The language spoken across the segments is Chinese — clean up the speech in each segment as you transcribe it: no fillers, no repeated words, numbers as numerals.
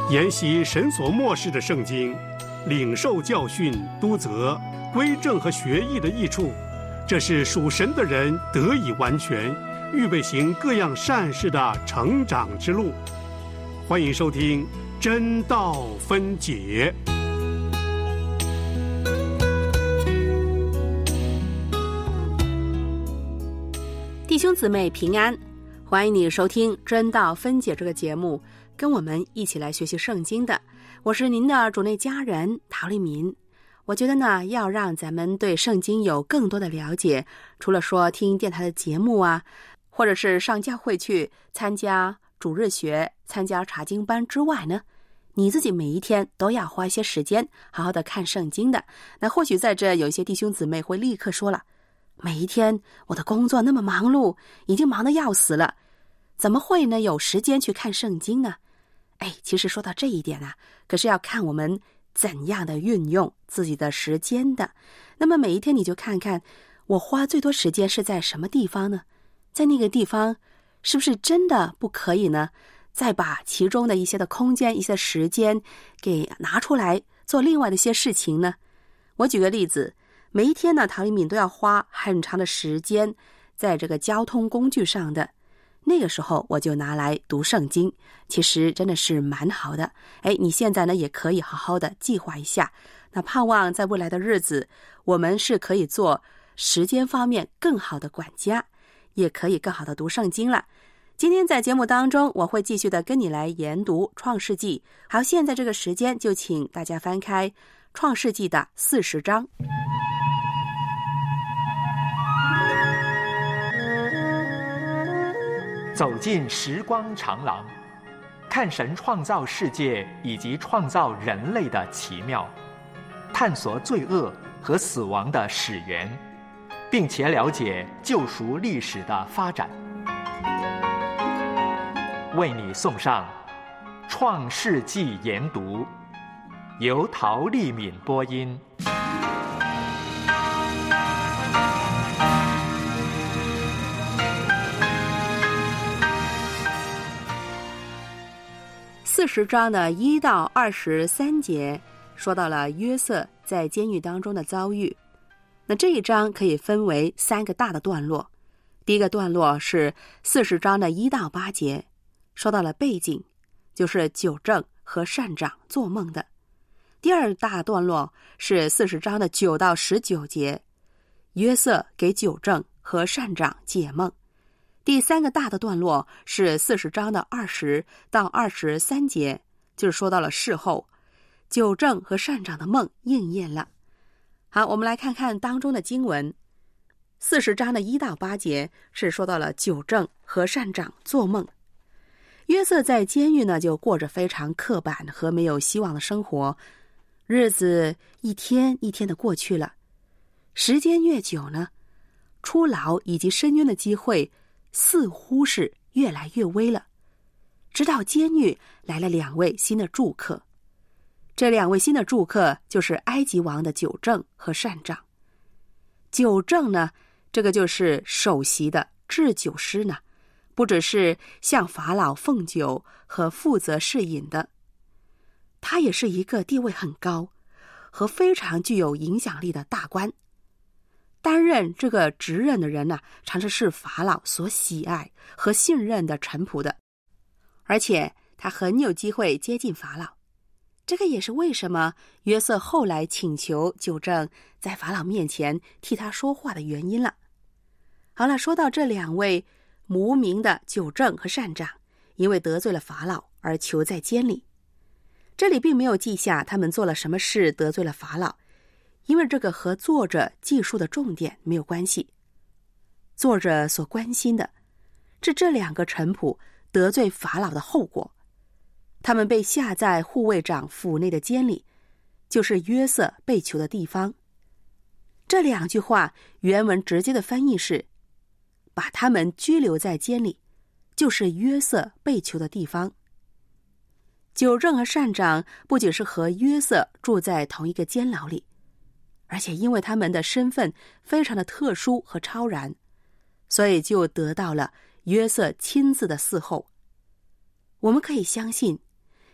研习神所默示的圣经，领受教训、督责、归正和学义的益处，这是属神的人得以完全，预备行各样善事的成长之路。欢迎收听真道分解。 弟兄姊妹平安，欢迎你收听真道分解这个节目，跟我们一起来学习圣经的，我是您的主内家人陶丽民。我觉得呢，要让咱们对圣经有更多的了解，除了说听电台的节目啊，或者是上教会去参加主日学、参加查经班之外呢，你自己每一天都要花一些时间好好的看圣经的。那或许在这有一些弟兄姊妹会立刻说了，每一天我的工作那么忙碌，已经忙得要死了，怎么会呢有时间去看圣经呢？其实说到这一点啊，可是要看我们怎样的运用自己的时间的。那么每一天你就看看，我花最多时间是在什么地方呢？在那个地方是不是真的不可以呢？再把其中的一些的空间、一些时间给拿出来做另外的一些事情呢？我举个例子，每一天呢，陶丽敏都要花很长的时间在这个交通工具上的。那个时候我就拿来读圣经，其实真的是蛮好的。你现在呢也可以好好的计划一下，那盼望在未来的日子，我们是可以做时间方面更好的管家，也可以更好的读圣经了。今天在节目当中，我会继续的跟你来研读创世纪。好，现在这个时间就请大家翻开创世纪的40章。 走进时光长廊，看神创造世界以及创造人类的奇妙，探索罪恶和死亡的始源，并且了解救赎历史的发展。为你送上《创世纪研读》，由陶丽敏播音。 40章的1到23节说到了约瑟在监狱当中的遭遇。那这一章可以分为3个大的段落。第一个段落是40章的1到8节，说到了背景，就是酒政和善长做梦的。第二大段落是40章的9到19节，约瑟给酒政和善长解梦。第3个大的段落是40章的20到23节，就是说到了事后，酒政和善长的梦应验了。好，我们来看看当中的经文。40章的1到8节是说到了酒政和善长做梦。约瑟在监狱呢，就过着非常刻板和没有希望的生活，日子一天一天的过去了。时间越久呢，出牢以及申冤的机会似乎是越来越微了。直到监狱来了2位新的住客，这2位新的住客就是埃及王的酒政和善长。酒政呢，这个就是首席的制酒师呢，不只是向法老奉酒和负责侍饮的，他也是一个地位很高和非常具有影响力的大官。担任这个职任的人呢，常常是法老所喜爱和信任的臣仆的，而且他很有机会接近法老。这个也是为什么约瑟后来请求酒政在法老面前替他说话的原因了。好了，说到这2位无名的酒政和善长，因为得罪了法老而囚在监里。这里并没有记下他们做了什么事得罪了法老，因为这个和作者记述的重点没有关系。作者所关心的是这2个臣仆得罪法老的后果。他们被下在护卫长府内的监里，就是约瑟被囚的地方。这2句话原文直接的翻译是，把他们拘留在监里，就是约瑟被囚的地方。酒政和善长不仅是和约瑟住在同一个监牢里，而且因为他们的身份非常的特殊和超然，所以就得到了约瑟亲自的伺候。我们可以相信，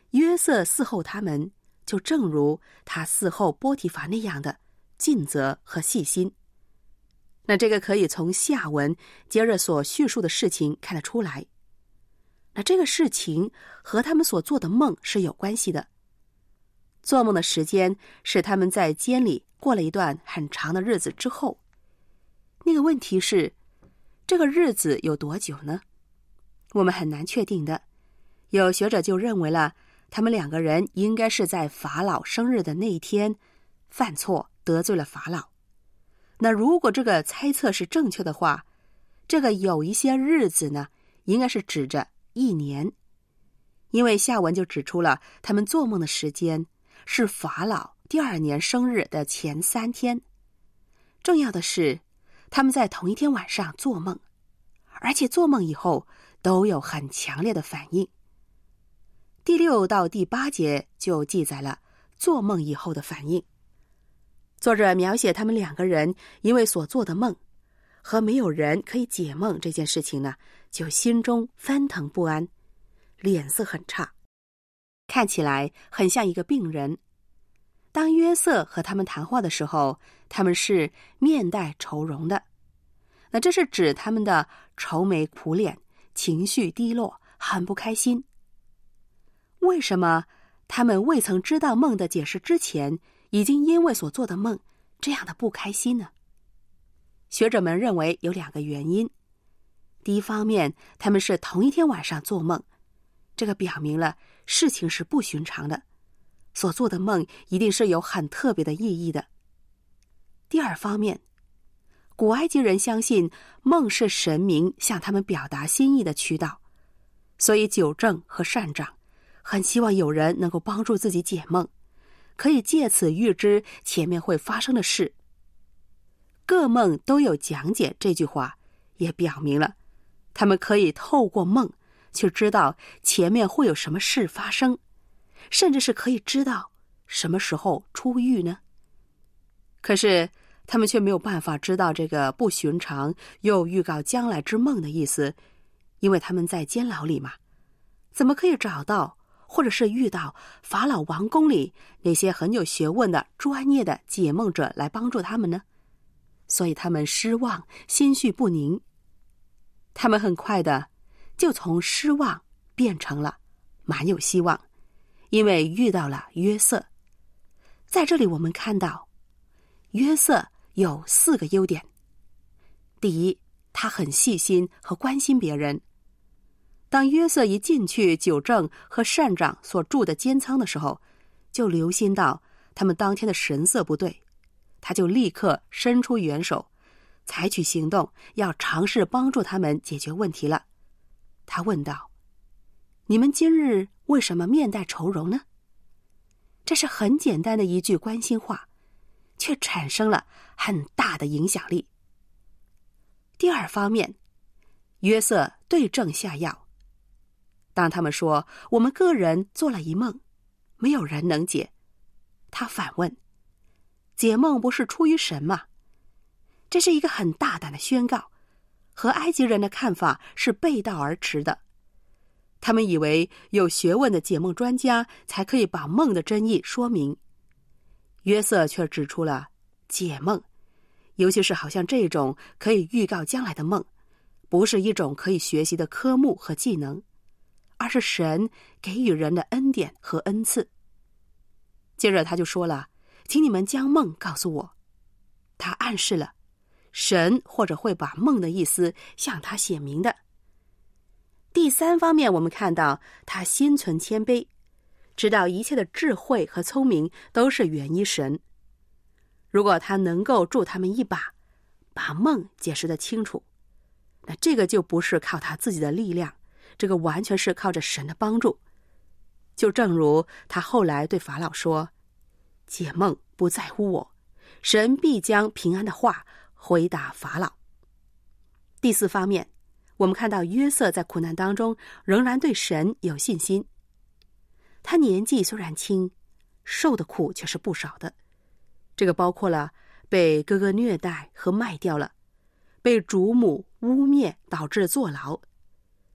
约瑟伺候他们，就正如他伺候波提乏那样的尽责和细心。那这个可以从下文接着所叙述的事情看得出来。那这个事情和他们所做的梦是有关系的。做梦的时间是他们在监里过了一段很长的日子之后。那个问题是，这个日子有多久呢？我们很难确定的。有学者就认为了，他们两个人应该是在法老生日的那一天犯错得罪了法老。那如果这个猜测是正确的话，这个有一些日子呢，应该是指着1年。因为下文就指出了他们做梦的时间是法老第2年生日的前3天。重要的是，他们在同一天晚上做梦，而且做梦以后都有很强烈的反应。第6到第8节就记载了做梦以后的反应。作者描写他们两个人因为所做的梦和没有人可以解梦这件事情呢，就心中翻腾不安，脸色很差，看起来很像一个病人。当约瑟和他们谈话的时候，他们是面带愁容的。那这是指他们的愁眉苦脸，情绪低落，很不开心。为什么他们未曾知道梦的解释之前，已经因为所做的梦这样的不开心呢？学者们认为有2个原因。第一方面，他们是同一天晚上做梦，这个表明了事情是不寻常的，所做的梦一定是有很特别的意义的。第二方面，古埃及人相信梦是神明向他们表达心意的渠道，所以九正和善长很希望有人能够帮助自己解梦，可以借此预知前面会发生的事。各梦都有讲解这句话也表明了他们可以透过梦去知道前面会有什么事发生，甚至是可以知道什么时候出狱呢？可是他们却没有办法知道这个不寻常又预告将来之梦的意思，因为他们在监牢里嘛，怎么可以找到或者是遇到法老王宫里那些很有学问的专业的解梦者来帮助他们呢？所以他们失望，心绪不宁。他们很快的就从失望变成了蛮有希望，因为遇到了约瑟。在这里我们看到约瑟有4个优点。第一，他很细心和关心别人。当约瑟一进去九正和善长所住的监仓的时候，就留心到他们当天的神色不对，他就立刻伸出援手，采取行动，要尝试帮助他们解决问题了。他问道：你们今日为什么面带愁容呢？这是很简单的一句关心话，却产生了很大的影响力。第二方面，约瑟对症下药。当他们说我们个人做了一梦，没有人能解，他反问：解梦不是出于神吗？这是一个很大胆的宣告，和埃及人的看法是背道而驰的。他们以为有学问的解梦专家才可以把梦的真意说明，约瑟却指出了解梦，尤其是好像这种可以预告将来的梦，不是一种可以学习的科目和技能，而是神给予人的恩典和恩赐。接着他就说了：请你们将梦告诉我。他暗示了神或者会把梦的意思向他写明的。第三方面，我们看到他心存谦卑，知道一切的智慧和聪明都是源于神。如果他能够助他们一把，把梦解释得清楚，那这个就不是靠他自己的力量，这个完全是靠着神的帮助。就正如他后来对法老说：解梦不在乎我，神必将平安的话回答法老。第四方面，我们看到约瑟在苦难当中仍然对神有信心。他年纪虽然轻，受的苦却是不少的，这个包括了被哥哥虐待和卖掉了，被主母污蔑导致坐牢。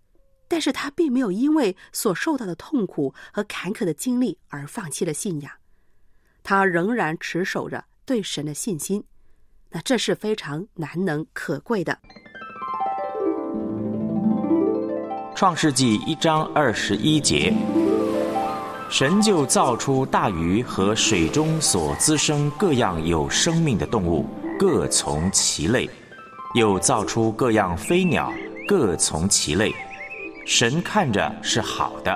但是他并没有因为所受到的痛苦和坎坷的经历而放弃了信仰，他仍然持守着对神的信心。那这是非常难能可贵的。 创世纪1章21节，神就造出大鱼和水中所滋生各样有生命的动物，各从其类，又造出各样飞鸟，各从其类。神看着是好的。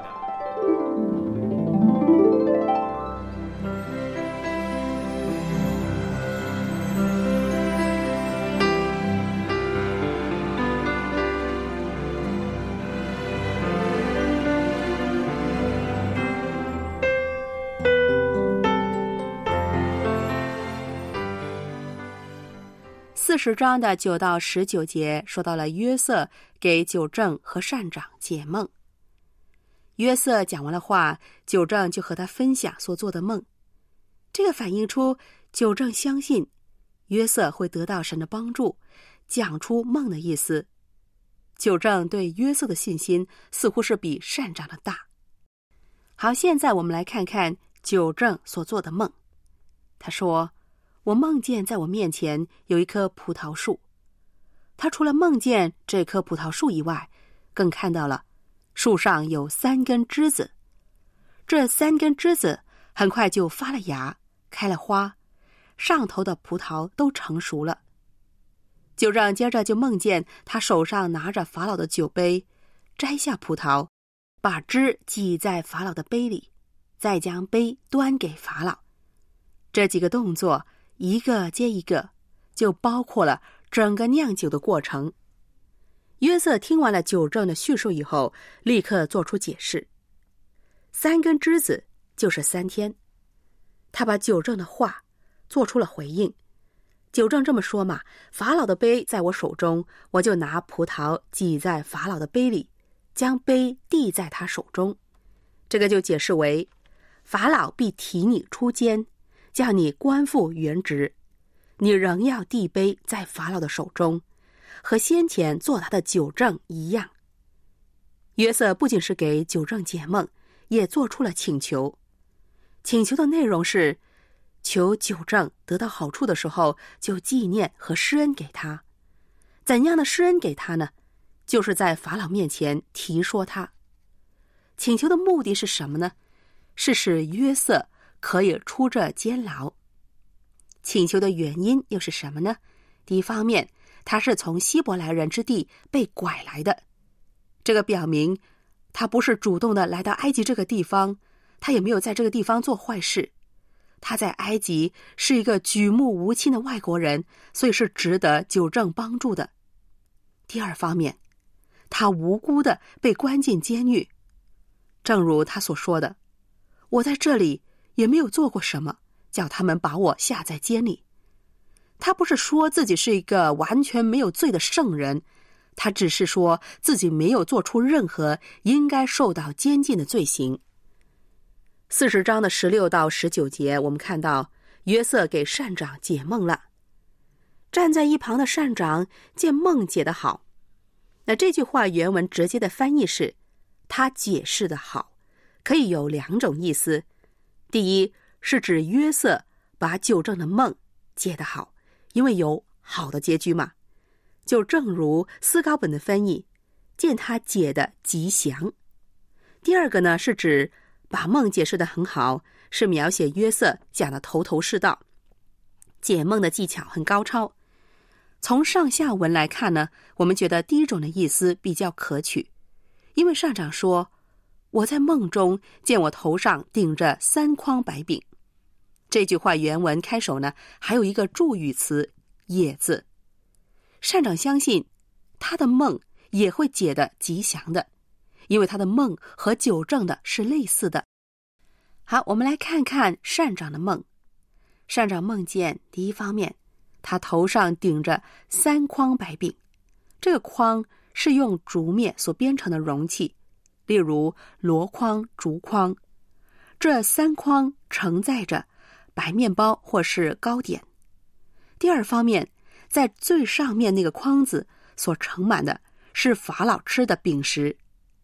40章的9到19节说到了约瑟给九正和善长解梦。约瑟讲完了话，九正就和他分享所做的梦。这个反映出九正相信约瑟会得到神的帮助，讲出梦的意思。九正对约瑟的信心似乎是比善长的大。好，现在我们来看看九正所做的梦。他说，我梦见在我面前有一棵葡萄树。他除了梦见这棵葡萄树以外，更看到了树上有3根枝子。这3根枝子很快就发了芽，开了花，上头的葡萄都成熟了。九正接着就梦见他手上拿着法老的酒杯，摘下葡萄，把汁挤在法老的杯里，再将杯端给法老。这几个动作一个接一个，就包括了整个酿酒的过程。约瑟听完了九正的叙述以后，立刻做出解释。3根枝子就是3天。他把九正的话做出了回应。九正这么说嘛，法老的杯在我手中，我就拿葡萄挤在法老的杯里，将杯递在他手中。这个就解释为，法老必提你出监，叫你官复原职，你仍要递杯在法老的手中，和先前做他的九正一样。约瑟不仅是给九正解梦，也做出了请求。请求的内容是，求九正得到好处的时候，就纪念和施恩给他。怎样的施恩给他呢？就是在法老面前提说他。请求的目的是什么呢？是使约瑟可以出这监牢。请求的原因又是什么呢？第一方面，他是从希伯来人之地被拐来的，这个表明他不是主动的来到埃及这个地方，他也没有在这个地方做坏事。他在埃及是一个举目无亲的外国人，所以是值得九正帮助的。第二方面，他无辜的被关进监狱，正如他所说的，我在这里也没有做过什么，叫他们把我下在监里。他不是说自己是一个完全没有罪的圣人，他只是说自己没有做出任何应该受到监禁的罪行。40章的16到19节，我们看到约瑟给善长解梦了。站在一旁的善长见梦解得好，那这句话原文直接的翻译是，他解释得好，可以有2种意思。第一，是指约瑟把九正的梦解得好，因为有好的结局嘛。就正如思高本的翻译，见他解得极详。第二个呢，是指把梦解释得很好，是描写约瑟讲得头头是道，解梦的技巧很高超。从上下文来看呢，我们觉得第一种的意思比较可取，因为上长说，我在梦中见我头上顶着3筐白饼。这句话原文开首呢，还有一个助语词也字。善长相信他的梦也会解得吉祥的，因为他的梦和九正的是类似的。好，我们来看看善长的梦。善长梦见第一方面，他头上顶着3筐白饼，这个筐是用竹篾所编成的容器，例如箩筐、竹筐。这3筐承载着白面包或是糕点。第二方面，在最上面那个筐子所盛满的是法老吃的饼食。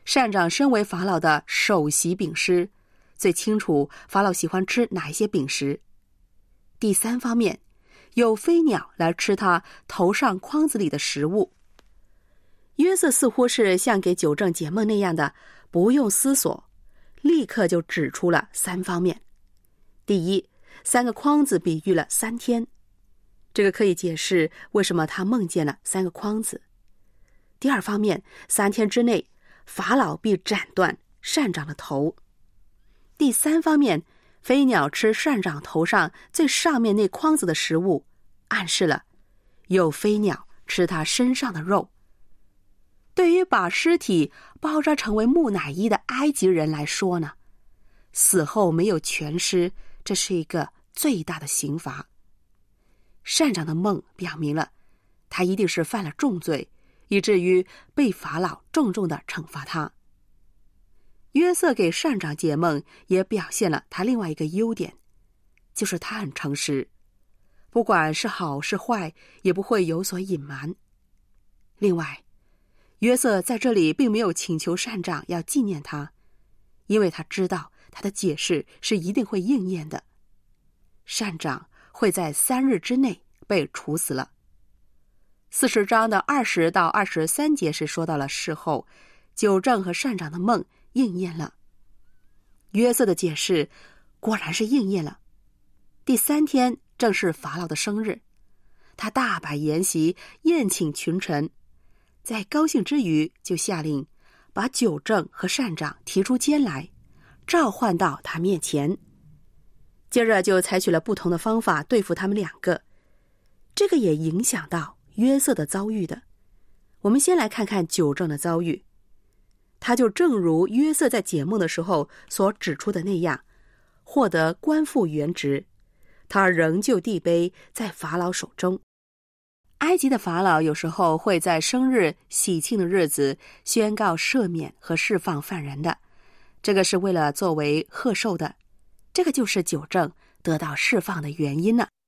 善长身为法老的首席饼师，最清楚法老喜欢吃哪一些饼食。第三方面，有飞鸟来吃他头上筐子里的食物。约瑟似乎是像给九正解梦那样的，不用思索，立刻就指出了三方面。第一，3个筐子比喻了3天，这个可以解释为什么他梦见了3个筐子。第二方面，3天之内法老必斩断善长的头。第三方面，飞鸟吃善长头上最上面那筐子的食物，暗示了有飞鸟吃他身上的肉。对于把尸体包扎成为木乃伊的埃及人来说呢，死后没有全尸，这是一个最大的刑罚。善长的梦表明了他一定是犯了重罪，以至于被法老重重地惩罚他。约瑟给善长解梦，也表现了他另外一个优点，就是他很诚实，不管是好是坏，也不会有所隐瞒。另外，约瑟在这里并没有请求善长要纪念他，因为他知道他的解释是一定会应验的。善长会在3日之内被处死了。40章的20到23节是说到了事后，九正和善长的梦应验了。约瑟的解释果然是应验了。第3天正是法老的生日，他大摆筵席，宴请群臣，在高兴之余就下令把九正和善长提出监来，召唤到他面前。接着就采取了不同的方法对付他们2个，这个也影响到约瑟的遭遇的。我们先来看看九正的遭遇。他就正如约瑟在解梦的时候所指出的那样，获得官复原职，他仍旧地卑在法老手中。埃及的法老有时候会在生日喜庆的日子宣告赦免和释放犯人的，这个是为了作为贺寿的，这个就是九正得到释放的原因了。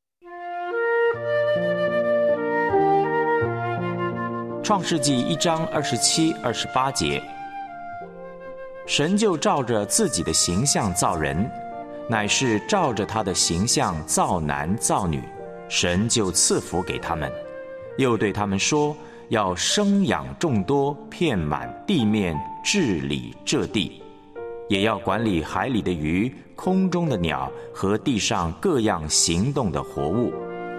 创世纪1章27、28节，神就照着自己的形象造人，乃是照着他的形象造男造女，神就赐福给他们，又对他们说，要生养众多，遍满地面，治理这地，也要管理海里的鱼，空中的鸟和地上各样行动的活物。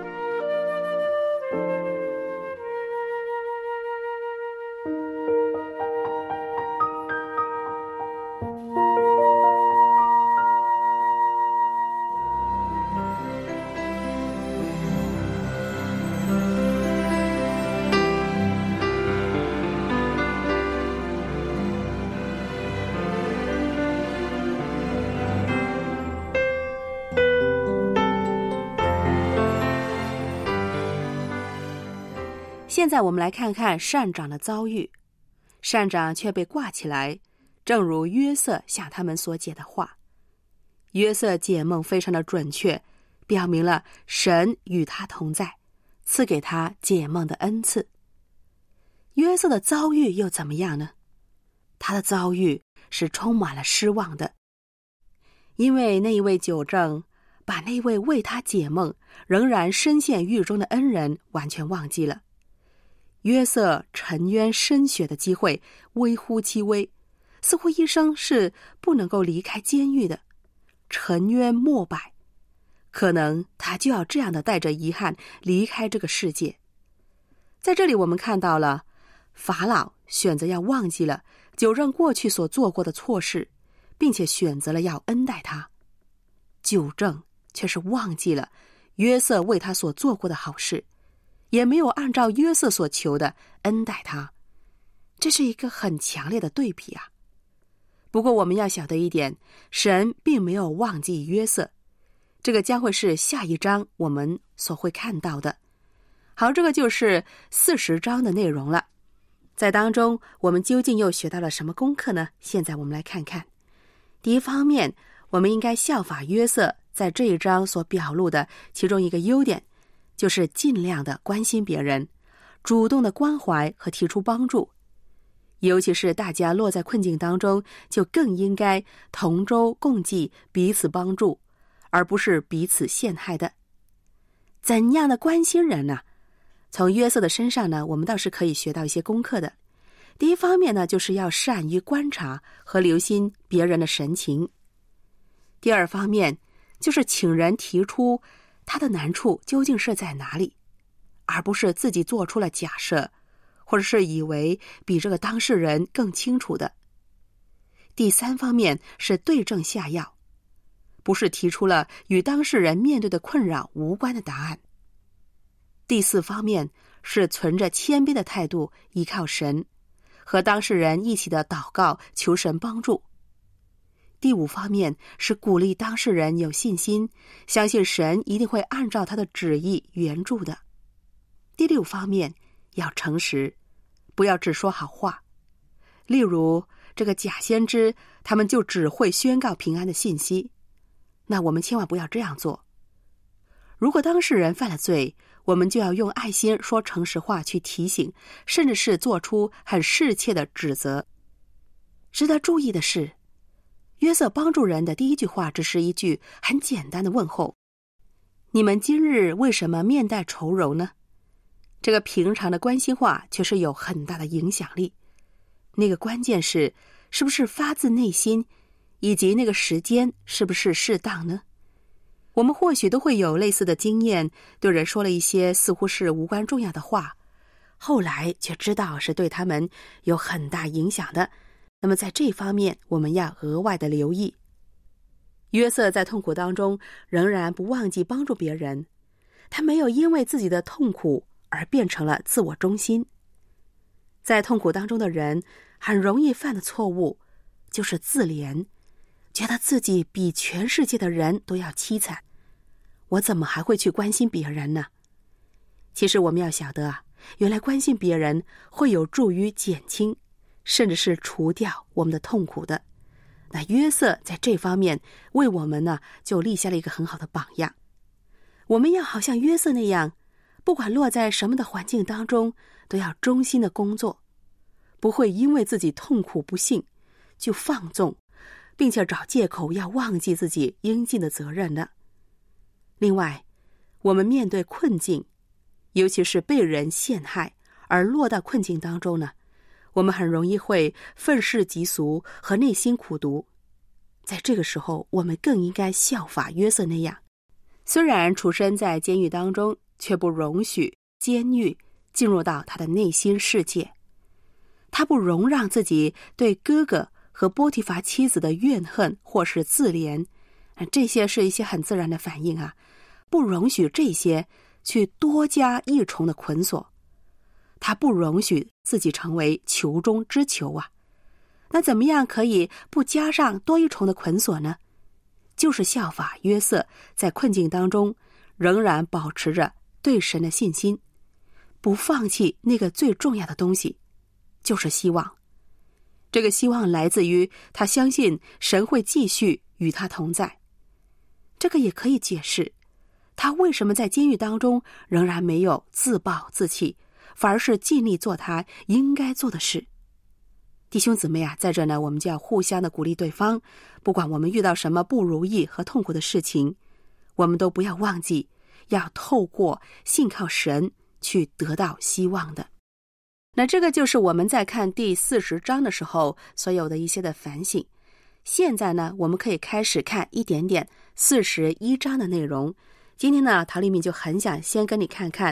现在我们来看看善长的遭遇。善长却被挂起来，正如约瑟向他们所解的话。约瑟解梦非常的准确，表明了神与他同在，赐给他解梦的恩赐。约瑟的遭遇又怎么样呢？他的遭遇是充满了失望的，因为那一位九正把那位为他解梦仍然深陷狱中的恩人完全忘记了。约瑟沉冤深雪的机会微乎其微，似乎一生是不能够离开监狱的，沉冤莫摆，可能他就要这样的带着遗憾离开这个世界。在这里我们看到了法老选择要忘记了九正过去所做过的错事，并且选择了要恩待他。九正却是忘记了约瑟为他所做过的好事，也没有按照约瑟所求的恩待他，这是一个很强烈的对比啊。不过我们要晓得一点，神并没有忘记约瑟，这个将会是下一章我们所会看到的。好，这个就是40章的内容了。在当中我们究竟又学到了什么功课呢？现在我们来看看。第一方面，我们应该效法约瑟在这一章所表露的其中一个优点，就是尽量的关心别人，主动的关怀和提出帮助。 尤其是大家落在困境当中，就更应该同舟共济，彼此帮助，而不是彼此陷害的。怎样的关心人呢？从约瑟的身上呢，我们倒是可以学到一些功课的。第一方面呢，就是要善于观察和留心别人的神情。第二方面，就是请人提出他的难处究竟是在哪里，而不是自己做出了假设，或者是以为比这个当事人更清楚的。第三方面是对症下药，不是提出了与当事人面对的困扰无关的答案。第四方面是存着谦卑的态度依靠神，和当事人一起的祷告求神帮助。第五方面是鼓励当事人有信心，相信神一定会按照他的旨意援助的。第六方面要诚实，不要只说好话。例如这个假先知，他们就只会宣告平安的信息，那我们千万不要这样做。如果当事人犯了罪，我们就要用爱心说诚实话去提醒，甚至是做出很适切的指责。值得注意的是，约瑟帮助人的第一句话只是一句很简单的问候：你们今日为什么面带愁容呢？这个平常的关心话却是有很大的影响力。那个关键是不是发自内心，以及那个时间是不是适当呢？我们或许都会有类似的经验，对人说了一些似乎是无关重要的话，后来却知道是对他们有很大影响的。那么在这方面我们要额外的留意。约瑟在痛苦当中仍然不忘记帮助别人，他没有因为自己的痛苦而变成了自我中心。在痛苦当中的人很容易犯的错误就是自怜，觉得自己比全世界的人都要凄惨，我怎么还会去关心别人呢？其实我们要晓得啊，原来关心别人会有助于减轻，甚至是除掉我们的痛苦的。那约瑟在这方面为我们呢，就立下了一个很好的榜样。我们要好像约瑟那样，不管落在什么的环境当中，都要忠心的工作，不会因为自己痛苦不幸就放纵，并且找借口要忘记自己应尽的责任的。另外，我们面对困境，尤其是被人陷害而落到困境当中呢，我们很容易会愤世嫉俗和内心苦毒。在这个时候，我们更应该效法约瑟那样，虽然处身在监狱当中，却不容许监狱进入到他的内心世界。他不容让自己对哥哥和波提乏妻子的怨恨或是自怜，这些是一些很自然的反应啊，不容许这些去多加一重的捆锁。他不容许自己成为囚中之囚啊。那怎么样可以不加上多一重的捆锁呢？就是效法约瑟，在困境当中仍然保持着对神的信心，不放弃那个最重要的东西，就是希望。这个希望来自于他相信神会继续与他同在。这个也可以解释他为什么在监狱当中仍然没有自暴自弃，反而是尽力做他应该做的事。弟兄姊妹啊，在这呢，我们就要互相的鼓励对方，不管我们遇到什么不如意和痛苦的事情，我们都不要忘记要透过信靠神去得到希望的。那这个就是我们在看第40章的时候所有的一些的反省。现在呢，我们可以开始看一点点41章的内容。今天呢，陶丽敏就很想先跟你看看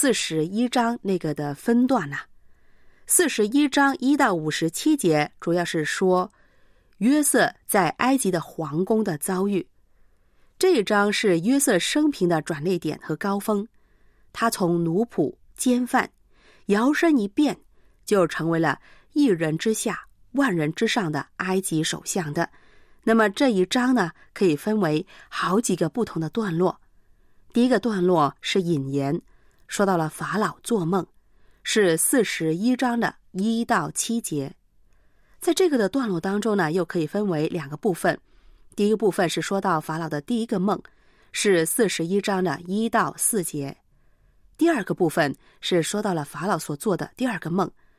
41章那个的分段啊。41章1到57节主要是说约瑟在埃及的皇宫的遭遇。这一章是约瑟生平的转捩点和高峰，他从奴仆、奸犯摇身一变，就成为了一人之下万人之上的埃及首相的。那么这一章呢，可以分为好几个不同的段落。第一个段落是引言，说到了法老做梦，是41章的1到7节。在这个的段落当中呢，又可以分为两个部分。第一个部分是说到法老的第一个梦，是41章的1到4节。第二个部分是说到了法老所做的第二个梦，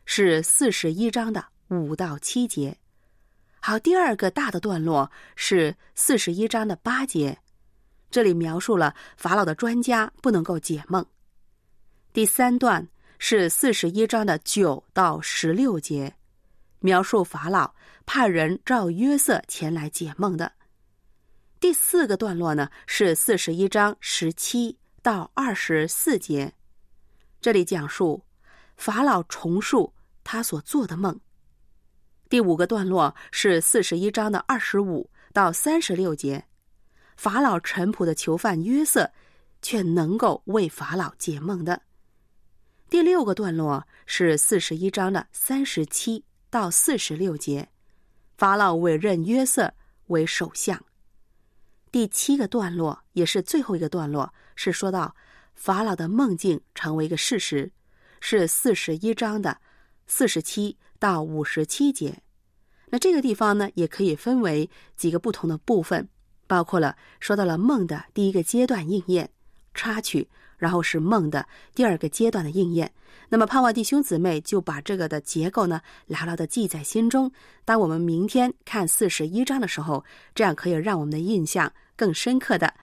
是41章的5到7节。好，第二个大的段落是41章的8节，这里描述了法老的专家不能够解梦。第三段是41章的9到16节，描述法老派人召约瑟前来解梦的。第四个段落呢是41章17到24节，这里讲述法老重述他所做的梦。第五个段落是41章的25到36节，法老臣仆的囚犯约瑟却能够为法老解梦的。第六个段落是41章的37到46节，法老委任约瑟为首相。第7个段落也是最后一个段落，是说到法老的梦境成为一个事实，是41章的47到57节。那这个地方呢也可以分为几个不同的部分，包括了说到了梦的第一个阶段应验插曲，然后是梦的第二个阶段的应验。那么盼望弟兄姊妹就把这个的结构呢牢牢的记在心中，当我们明天看41章的时候，这样可以让我们的印象更深刻的。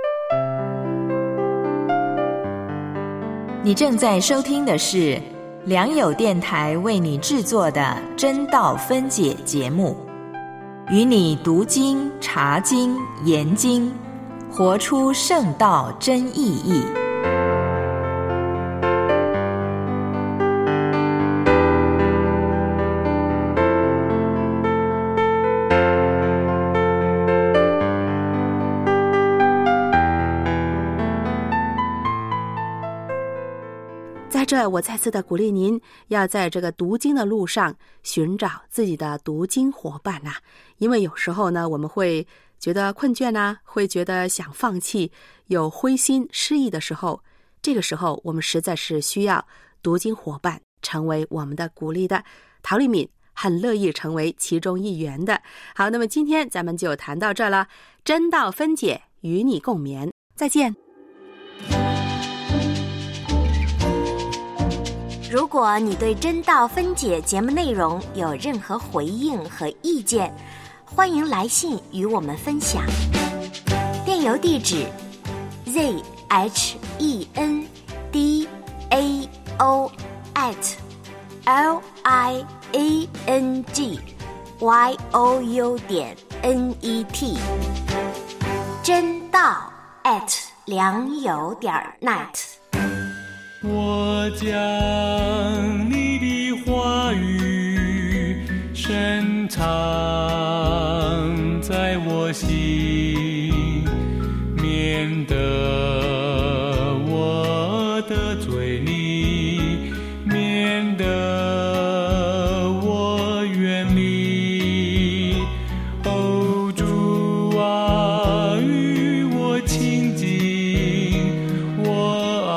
你正在收听的是良友电台为你制作的真道分解节目，与你读经、查经、研经，活出圣道真意义。 在这我再次的鼓励您要在这个读经的路上寻找自己的读经伙伴啊，因为有时候呢我们会觉得困倦啊，会觉得想放弃，有灰心失意的时候，这个时候我们实在是需要读经伙伴成为我们的鼓励的。陶丽敏很乐意成为其中一员的。好，那么今天咱们就谈到这了，真道分解，与你共勉，再见。 如果你对真道分解节目内容有任何回应和意见，欢迎来信与我们分享。电邮地址 zhendio@liangyou.net 真道良友.net。 我将你的话语深藏在我心，免得我得罪你，免得我远离。哦，主啊，与我亲近，我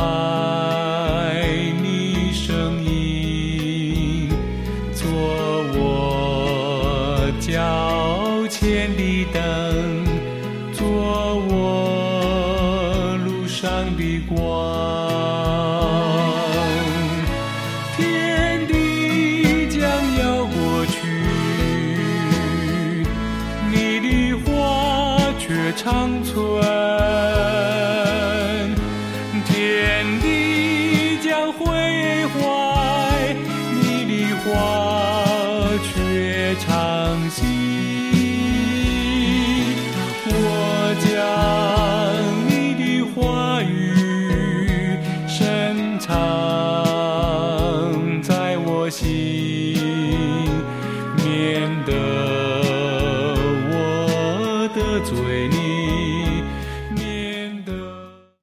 脚前的灯，做我路上的光。天地将要过去，你的话却长存。